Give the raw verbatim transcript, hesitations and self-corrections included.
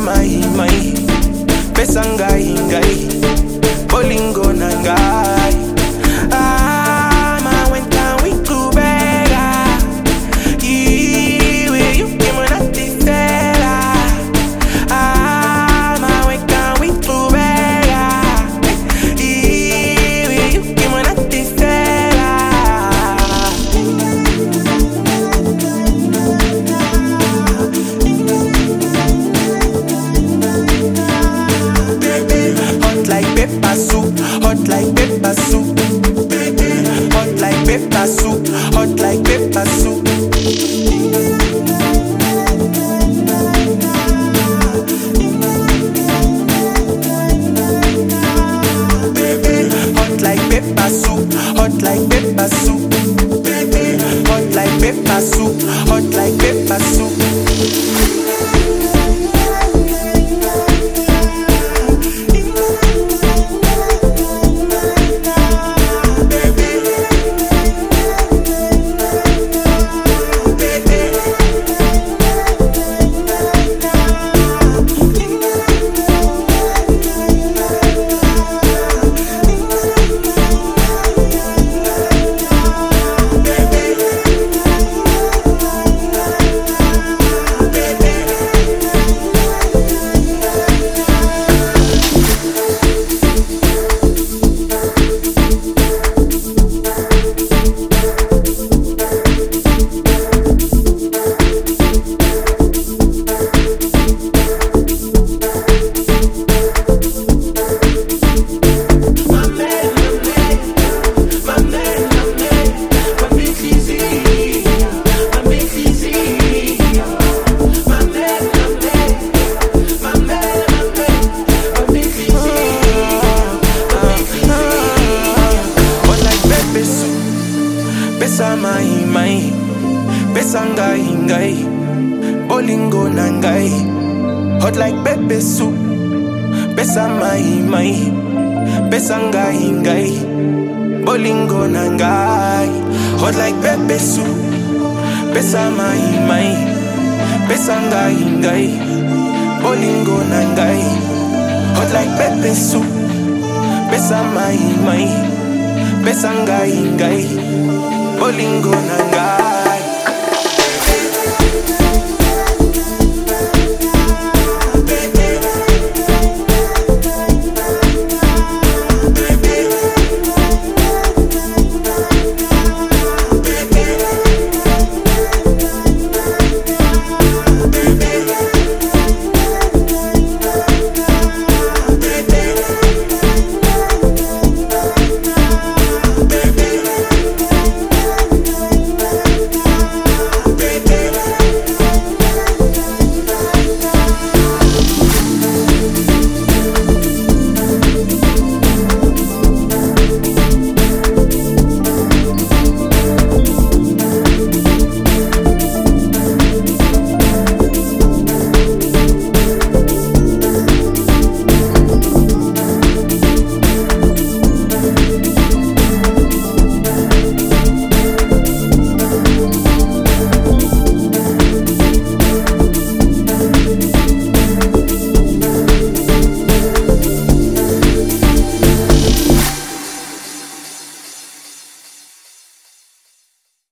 mai mai, pesa ngai ngai, bolingo na ngai. Ah, ma when can we go better? Iwe you came on at the fella. Ah, ma when can we go better? Iwe you came on at the fella. Hot like pepper soup, hot like pepper soup. Hot like pepper soup, hot like pepper soup. Hot like pepper soup, hot like pepper soup. Hot like pepper soup, hot like pepper soup. Pesa mai mai, pesa ngai ngai, bolingo na ngai. Hot like pepper soup, pesa mai mai, pesa ngai ngai, bolingo na ngai. Hot like pepper soup, pesa mai mai, pesa ngai ngai, bolingo na ngai. Hot like pepper soup, pesa mai mai, pesa ngai ngai, bolingo na ngai.